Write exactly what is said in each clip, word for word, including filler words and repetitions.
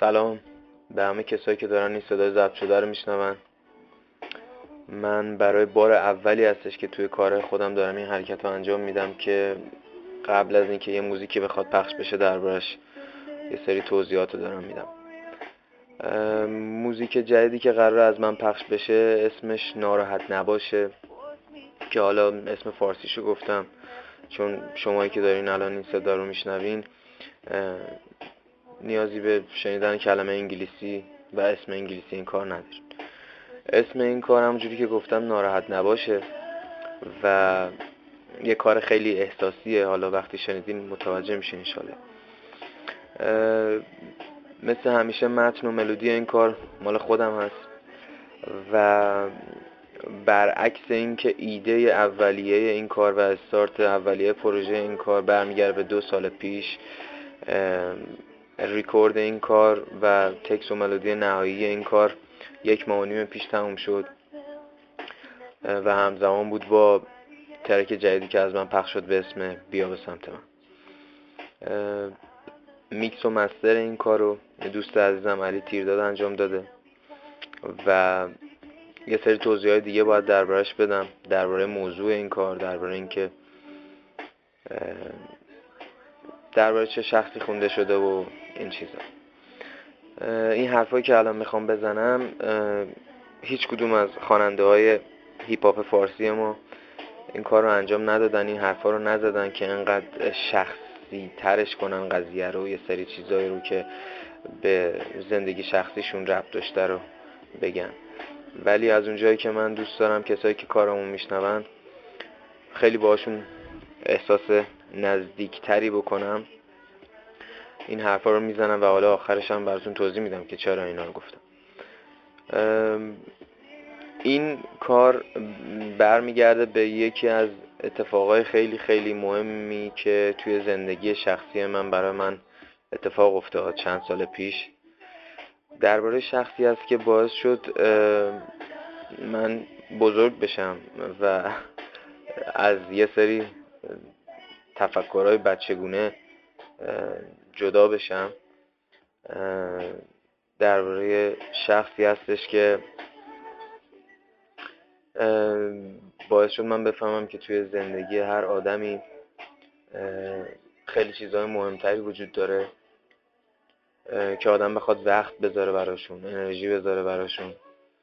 سلام به همه کسایی که دارن این صدای ضبط شده رو میشنون. من برای بار اولی هستش که توی کار خودم دارم این حرکت رو انجام میدم که قبل از اینکه یه موزیکی بخواد پخش بشه دربارش یه سری توضیحات رو دارم میدم. موزیک جدیدی که قرار از من پخش بشه اسمش ناراحت نباشه، که حالا اسم فارسیشو گفتم چون شمایی که دارین الان این صدا رو میشنوین نیازی به شنیدن کلمه انگلیسی و اسم انگلیسی این کار ندارین. اسم این کار همونجوری که گفتم ناراحت نباشه و یه کار خیلی احساسیه. حالا وقتی شنیدین متوجه میشین انشالله. مثل همیشه متن و ملودی این کار مال خودم هست و برعکس این که ایده اولیه این کار و استارت اولیه پروژه این کار برمیگرده به دو سال پیش، ریکورد این کار و تکست و ملودی نهایی این کار یک ماه و نیم پیش تموم شد و همزمان بود با ترک جدیدی که از من پخش شد به اسم بیا به سمت من. میکس و مستر این کار رو دوست عزیزم علی تیرداد انجام داده و یه سری توضیحات دیگه باید دربارش بدم، درباره موضوع این کار، درباره اینکه درباره چه شخصی خونده شده و این چیزا. این حرفایی که الان میخوام بزنم هیچ کدوم از خواننده های هیپ هاپ فارسی ما این کار رو انجام ندادن، این حرفا رو نزدن که انقدر شخصی ترش کنن قضیه رو، یه سری چیزایی رو که به زندگی شخصیشون ربط داشته رو بگن. ولی از اونجایی که من دوست دارم کسایی که کارمون میشنون خیلی باهاشون احساس نزدیکتری بکنم، این حرفا رو میزنم و حالا آخرش هم براتون توضیح میدم که چرا اینا رو گفتم. این کار برمیگرده به یکی از اتفاقای خیلی خیلی مهمی که توی زندگی شخصی من برای من اتفاق افتاد چند سال پیش. درباره شخصی است که باعث شد من بزرگ بشم و از یه سری تفکرهای بچگونه جدا بشم. درباره شخصی هستش که باعث شد من بفهمم که توی زندگی هر آدمی خیلی چیزهای مهمتری وجود داره که آدم بخواد وقت بذاره براشون، انرژی بذاره براشون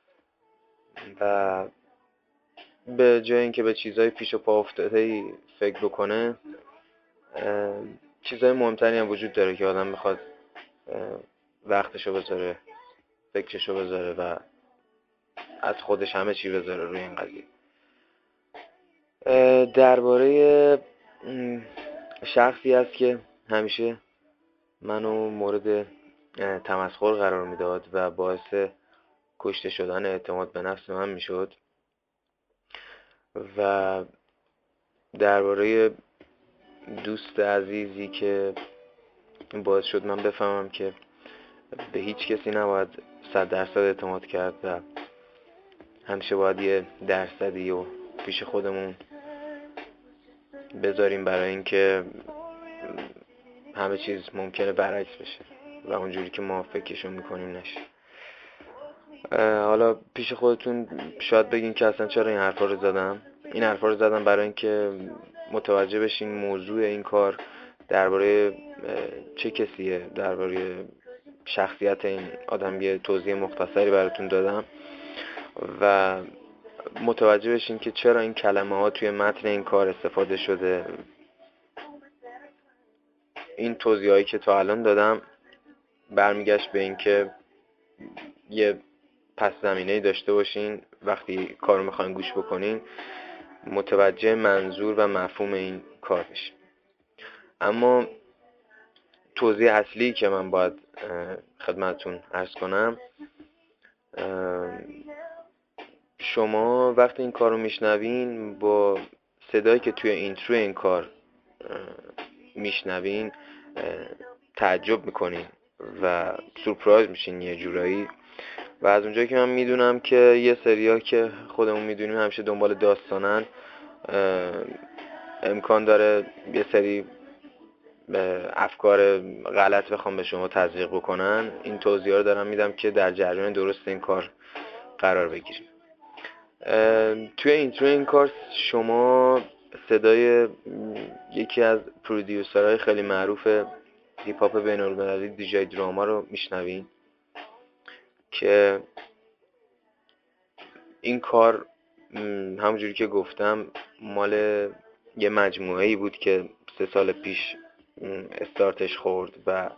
و به جای اینکه به چیزهای پیش و پا افتاده‌ای فکر بکنه، چیزهای مهمتری هم وجود داره که آدم بخواد وقتشو بذاره، فکرشو بذاره و از خودش همه چی بذاره روی این قضیه. درباره شخصی است که همیشه منو مورد تمسخر قرار میداد و باعث کشته شدن اعتماد به نفس من میشد و درباره دوست عزیزی که باعث شد من بفهمم که به هیچ کسی نباید صد درصد اعتماد کرد و همیشه باید یه درصدی و پیش خودمون بذاریم برای اینکه همه چیز ممکنه برعکس بشه و اونجوری که ما فکرشو میکنیم نشه. حالا پیش خودتون شاید بگین که اصلا چرا این حرفا رو زدم. این حرفا رو زدم برای اینکه متوجه بشین موضوع این کار درباره چه کسیه، درباره شخصیت این آدم یه توضیح مختصری براتون دادم و متوجه بشین که چرا این کلمه ها توی متن این کار استفاده شده. این توضیحایی که تا الان دادم برمیگشت به این که یه پس زمینه‌ای داشته باشین وقتی کارو میخواین گوش بکنین، متوجه منظور و مفهوم این کار بشین. اما توضیح اصلی که من باید خدمتتون عرض کنم، شما وقتی این کارو میشنوین با صدایی که توی اینترو این کار میشنوین تعجب میکنین و سورپرایز میشین یه جورایی. و از اونجایی که من میدونم که یه سریا که خودمون میدونیم همیشه دنبال داستانن، امکان داره یه سری افکار غلط بخوام به شما تزریق بکنن، این توضیح رو دارم میدم که در جریان درست این کار قرار بگیریم. توی اینترو این کار شما صدای یکی از پرودیوسرهای خیلی معروف هیپ هاپ بین‌المللی دیجی دراما رو میشنوین که این کار همونجوری که گفتم مال یه مجموعه‌ای بود که سه سال پیش استارتش خورد و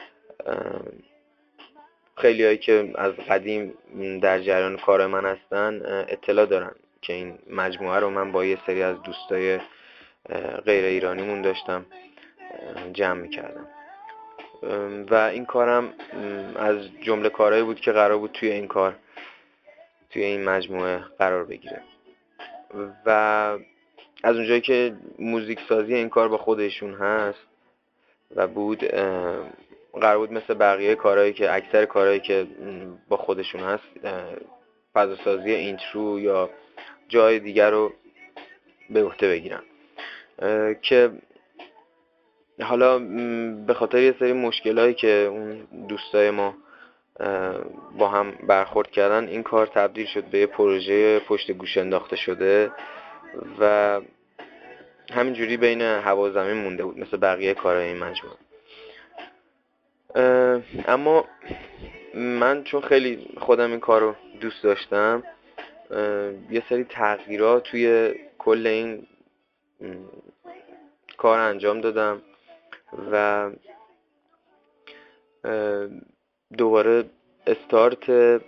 خیلی هایی که از قدیم در جریان کار من هستن اطلاع دارن که این مجموعه رو من با یه سری از دوستای غیر ایرانیمون داشتم جمع میکردم و این کارم از جمله کارهایی بود که قرار بود توی این کار توی این مجموعه قرار بگیره و از اونجایی که موزیک سازی این کار با خودشون هست و بود، قرار بود مثل بقیه کارهایی که اکثر کارهایی که با خودشون هست فضا سازی اینترو یا جای دیگر رو به عهده بگیرن که حالا به خاطر یه سری مشکلایی که اون دوستای ما با هم برخورد کردن این کار تبدیل شد به یه پروژه پشت گوش انداخته شده و همینجوری بین هوا و زمین مونده بود مثل بقیه کارهای این مجموعه. اما من چون خیلی خودم این کار رو دوست داشتم یه سری تغییرات توی کل این کار انجام دادم و دوباره استارت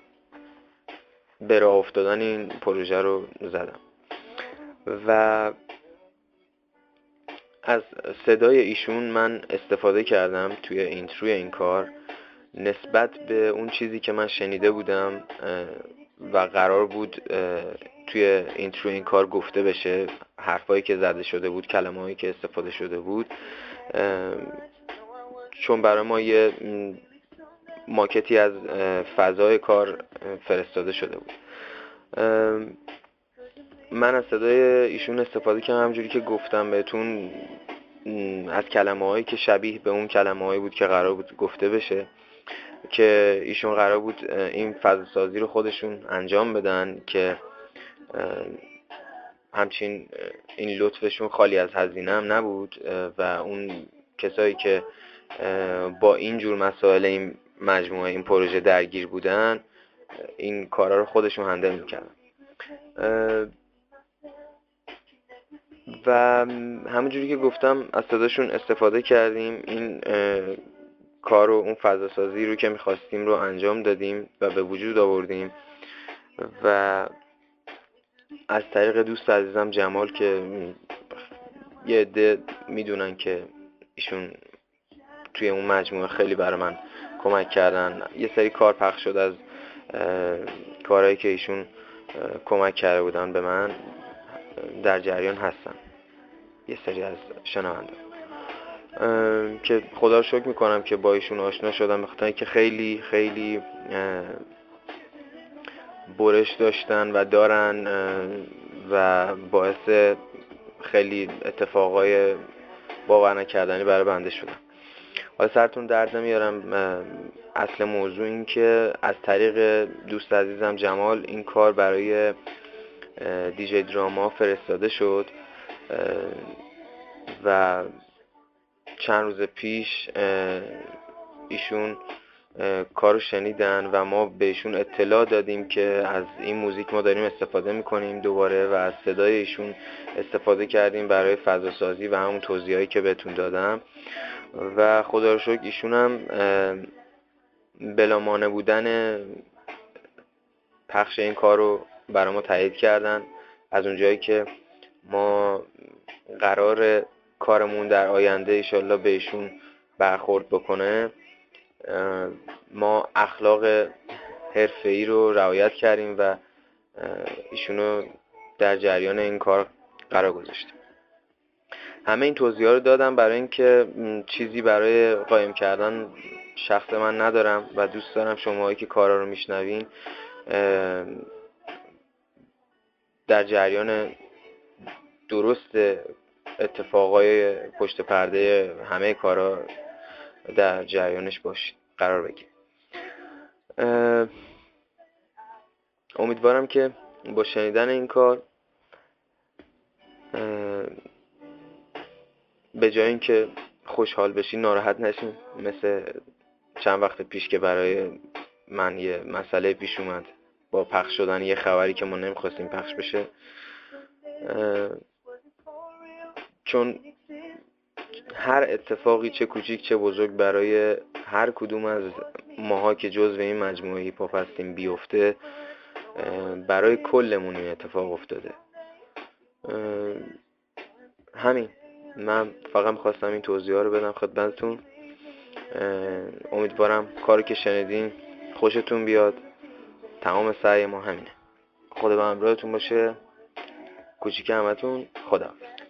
به راه افتادن این پروژه رو زدم و از صدای ایشون من استفاده کردم توی اینتروی این کار نسبت به اون چیزی که من شنیده بودم و قرار بود توی اینتروی این کار گفته بشه، حرفایی که زده شده بود، کلمه‌هایی که استفاده شده بود، چون برای ما یه ماکتی از فضای کار فرستاده شده بود. من از صدای ایشون استفاده کردم همونجوری که گفتم بهتون، از کلمه‌هایی که شبیه به اون کلمه‌هایی بود که قرار بود گفته بشه، که ایشون قرار بود این فضا سازی رو خودشون انجام بدن که همچین این لطفشون خالی از هزینه هم نبود و اون کسایی که با این جور مسائل این مجموعه این پروژه درگیر بودن این کارا رو خودشون هندل میکردن و همونجوری که گفتم از صداشون استفاده کردیم. این کار رو، اون فضا سازی رو که میخواستیم رو انجام دادیم و به وجود آوردیم و از طریق دوست عزیزم جمال که یه عده میدونن که ایشون توی اون مجموعه خیلی برای من کمک کردن، یه سری کار پخش شد از کارهایی که ایشون کمک کرده بودن به من در جریان هستن یه سری از شنونده که خدا رو شکر میکنم که با ایشون آشنا شدم، بخاطر اینکه خیلی خیلی برش داشتن و دارن و باعث خیلی اتفاقای باور نکردنی برای بنده شدن. حالا سرتون درد نمیارم، اصل موضوع این که از طریق دوست عزیزم جمال این کار برای دیجی دراما فرستاده شد و چند روز پیش ایشون کارو شنیدن و ما بهشون اطلاع دادیم که از این موزیک ما داریم استفاده میکنیم دوباره و از صدای ایشون استفاده کردیم برای فضا سازی و همون توضیحایی که بهتون دادم و خدا رو شکر ایشون هم بلا مانع بودن پخش این کار رو برای ما تایید کردن. از اونجایی که ما قرار کارمون در آینده انشالله بهشون برخورد بکنه، ما اخلاق حرفه‌ای رو رعایت کردیم و ایشونو در جریان این کار قرار گذاشتیم. همه این توضیحات رو دادم برای اینکه چیزی برای قایم کردن شخص من ندارم و دوست دارم شماهایی که کارا رو میشنوین در جریان درست اتفاقای پشت پرده همه کارا در جریانش باشید، قرار بگیرید. امیدوارم که با شنیدن این کار به جای اینکه خوشحال بشین ناراحت نشین، مثل چند وقت پیش که برای من یه مسئله پیش اومد با پخش شدن یه خبری که ما نمیخواستیم پخش بشه، چون هر اتفاقی چه کوچیک چه بزرگ برای هر کدوم از ماها که جزو این مجموعه هیپ هاپ هستیم بیفته، برای کلمون این اتفاق افتاده. همین، من فقط میخواستم این توضیحا رو بدم خدمتتون. امیدوارم کاری که شنیدین خوشتون بیاد. تمام سعی ما همینه. خدا به همراهتون باشه. کوچیک همتون. خدا.